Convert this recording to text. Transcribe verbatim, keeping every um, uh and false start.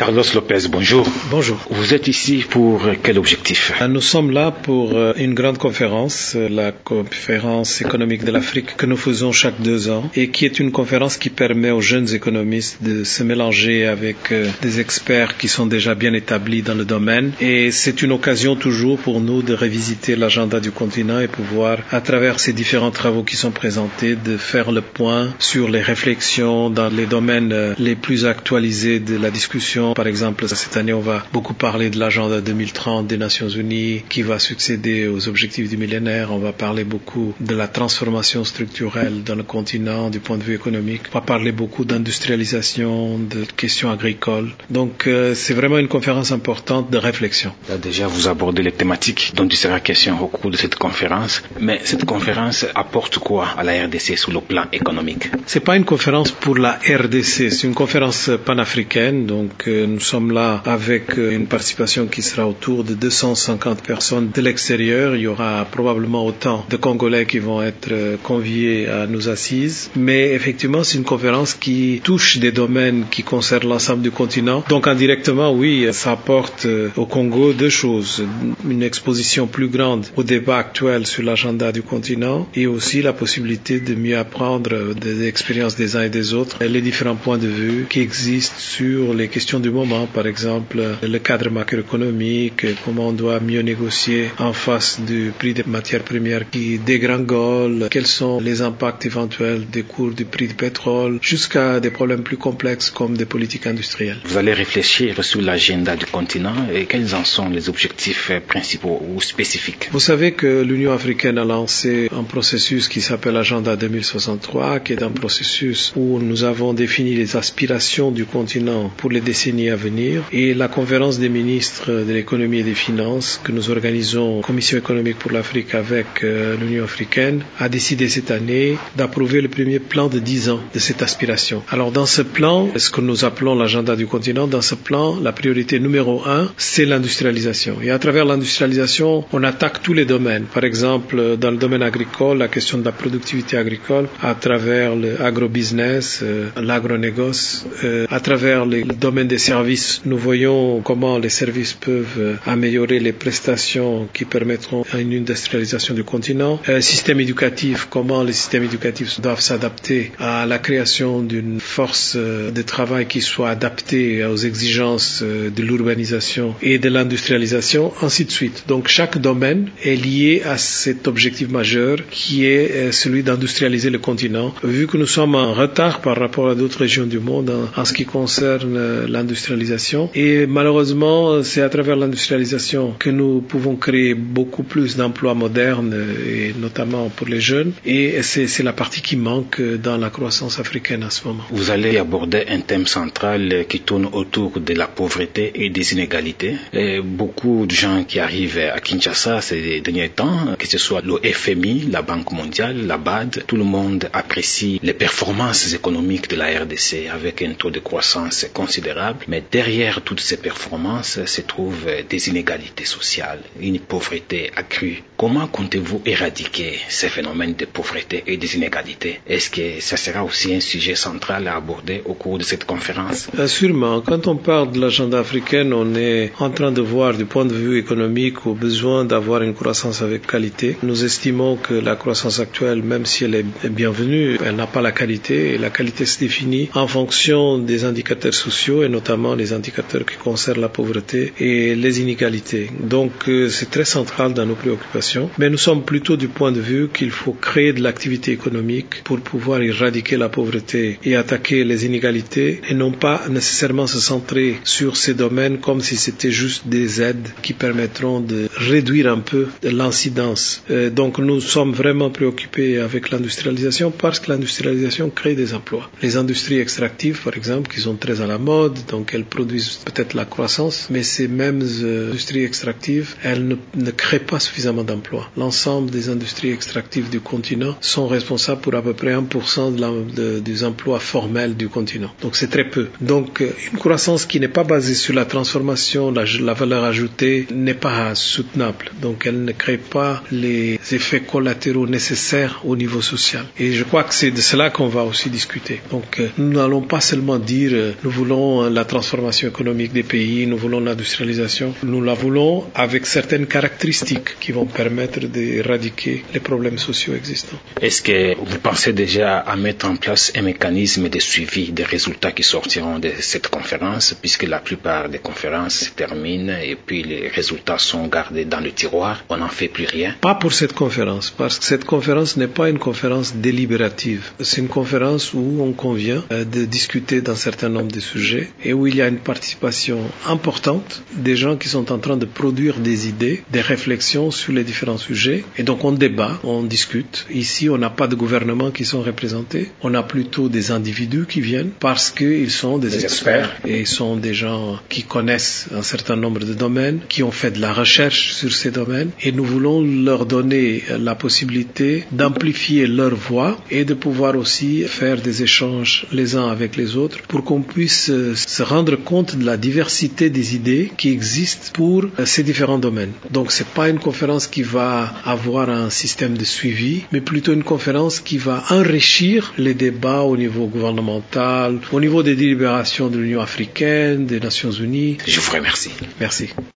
Carlos Lopez, bonjour. Bonjour. Vous êtes ici pour quel objectif? Nous sommes là pour une grande conférence, la conférence économique de l'Afrique que nous faisons chaque deux ans et qui est une conférence qui permet aux jeunes économistes de se mélanger avec des experts qui sont déjà bien établis dans le domaine. Et c'est une occasion toujours pour nous de revisiter l'agenda du continent et pouvoir, à travers ces différents travaux qui sont présentés, de faire le point sur les réflexions dans les domaines les plus actualisés de la discussion. Par exemple, cette année, on va beaucoup parler de l'agenda deux mille trente des Nations Unies qui va succéder aux objectifs du millénaire. On va parler beaucoup de la transformation structurelle dans le continent du point de vue économique. On va parler beaucoup d'industrialisation, de questions agricoles. Donc, euh, c'est vraiment une conférence importante de réflexion. Là, déjà, vous abordez les thématiques dont il sera question au cours de cette conférence. Mais cette conférence apporte quoi à la R D C sur le plan économique? C'est pas une conférence pour la R D C, c'est une conférence panafricaine. Donc, euh, nous sommes là avec euh, une participation qui sera autour de deux cent cinquante personnes de l'extérieur. Il y aura probablement autant de Congolais qui vont être euh, conviés à nos assises. Mais effectivement, c'est une conférence qui touche des domaines qui concernent l'ensemble du continent. Donc, indirectement, oui, ça apporte euh, au Congo deux choses. Une exposition plus grande au débat actuel sur l'agenda du continent et aussi la possibilité de mieux apprendre des expériences des uns et des autres, les différents points de vue qui existent sur les questions du moment, par exemple le cadre macroéconomique, comment on doit mieux négocier en face du prix des matières premières qui dégringole, quels sont les impacts éventuels des cours du prix du pétrole, jusqu'à des problèmes plus complexes comme des politiques industrielles. Vous allez réfléchir sur l'agenda du continent et quels en sont les objectifs principaux ou spécifiques? Vous savez que l'Union africaine a lancé un processus qui s'appelle Agenda deux mille soixante-trois, qui est un processus où nous avons défini les aspirations du continent pour les décennies à venir. Et la conférence des ministres de l'économie et des finances que nous organisons, Commission économique pour l'Afrique avec euh, l'Union africaine, a décidé cette année d'approuver le premier plan de dix ans de cette aspiration. Alors dans ce plan, ce que nous appelons l'agenda du continent, dans ce plan, la priorité numéro un, c'est l'industrialisation. Et à travers l'industrialisation, on attaque tous les domaines. Par exemple, dans le domaine agricole, la question de la productivité agricole, à travers le agrobusiness, euh, l'agronégoce, euh, à travers les, le domaine des services, nous voyons comment les services peuvent euh, améliorer les prestations qui permettront à une industrialisation du continent. Euh, système éducatif, comment les systèmes éducatifs doivent s'adapter à la création d'une force euh, de travail qui soit adaptée aux exigences euh, de l'urbanisation et de l'industrialisation, ainsi de suite. Donc chaque domaine est lié à cet objectif majeur qui est euh, celui d'industrialiser le continent, vu que nous sommes en retard par rapport à d'autres régions du monde en, en ce qui concerne euh, l'industrialisation. Et malheureusement, c'est à travers l'industrialisation que nous pouvons créer beaucoup plus d'emplois modernes, et notamment pour les jeunes. Et c'est, c'est la partie qui manque dans la croissance africaine en ce moment. Vous allez aborder un thème central qui tourne autour de la pauvreté et des inégalités. Et beaucoup de gens qui arrivent à Kinshasa ces derniers temps, que ce soit le F M I, la Banque mondiale, la B A D, tout le monde apprécie les performances économiques de la R D C avec un taux de croissance considérable. Mais derrière toutes ces performances se trouvent des inégalités sociales, une pauvreté accrue. Comment comptez-vous éradiquer ces phénomènes de pauvreté et des inégalités? Est-ce que ça sera aussi un sujet central à aborder au cours de cette conférence? Sûrement. Quand on parle de l'agenda africain, on est en train de voir du point de vue économique au besoin d'avoir une croissance avec qualité. Nous estimons que la croissance actuelle, même si elle est bienvenue, elle n'a pas la qualité et la qualité se définit en fonction des indicateurs sociaux et notamment les indicateurs qui concernent la pauvreté et les inégalités. Donc c'est très central dans nos préoccupations, mais nous sommes plutôt du point de vue qu'il faut créer de l'activité économique pour pouvoir éradiquer la pauvreté et attaquer les inégalités et non pas nécessairement se centrer sur ces domaines comme si c'était juste des aides qui permettront de réduire un peu l'incidence. Euh, donc nous sommes vraiment préoccupés avec l'industrialisation parce que l'industrialisation crée des emplois. Les industries extractives, par exemple, qui sont très à la mode, donc elles produisent peut-être la croissance, mais ces mêmes euh, industries extractives, elles ne, ne créent pas suffisamment d'emplois. L'ensemble des industries extractives du continent sont responsables pour à peu près un pour cent de la, de, des emplois formels du continent. Donc c'est très peu. Donc une croissance qui n'est pas basée sur la transformation, la, la valeur ajoutée, n'est pas soutenable. Donc elle ne crée pas les effets collatéraux nécessaires au niveau social. Et je crois que c'est de cela qu'on va aussi discuter. Donc nous n'allons pas seulement dire nous voulons la transformation économique des pays, nous voulons l'industrialisation. Nous la voulons avec certaines caractéristiques qui vont permettre d'éradiquer les problèmes sociaux existants. Est-ce que vous pensez déjà à mettre en place un mécanisme de suivi des résultats qui sortiront de cette conférence, puisque la plupart des conférences se terminent et puis les résultats sont gardés dans le tiroir, on n'en fait plus rien? Pas pour cette conférence, parce que cette conférence n'est pas une conférence délibérative. C'est une conférence où on convient de discuter d'un certain nombre de sujets et où il y a une participation importante des gens qui sont en train de produire des idées, des réflexions sur les différents sujets. Et donc on débat, on discute. Ici, on n'a pas de gouvernements qui sont représentés. On a plutôt des individus qui viennent parce qu'ils sont des, des experts. experts et ils sont des gens qui connaissent un certain nombre de domaines, qui ont fait de la recherche sur ces domaines. Et nous voulons leur donner la possibilité d'amplifier leur voix et de pouvoir aussi faire des échanges les uns avec les autres pour qu'on puisse se rendre compte de la diversité des idées qui existent pour ces différents domaines. Donc c'est pas une conférence qui va avoir un système de suivi, mais plutôt une conférence qui va enrichir les débats au niveau gouvernemental, au niveau des délibérations de l'Union africaine, des Nations Unies. Je vous remercie. Merci.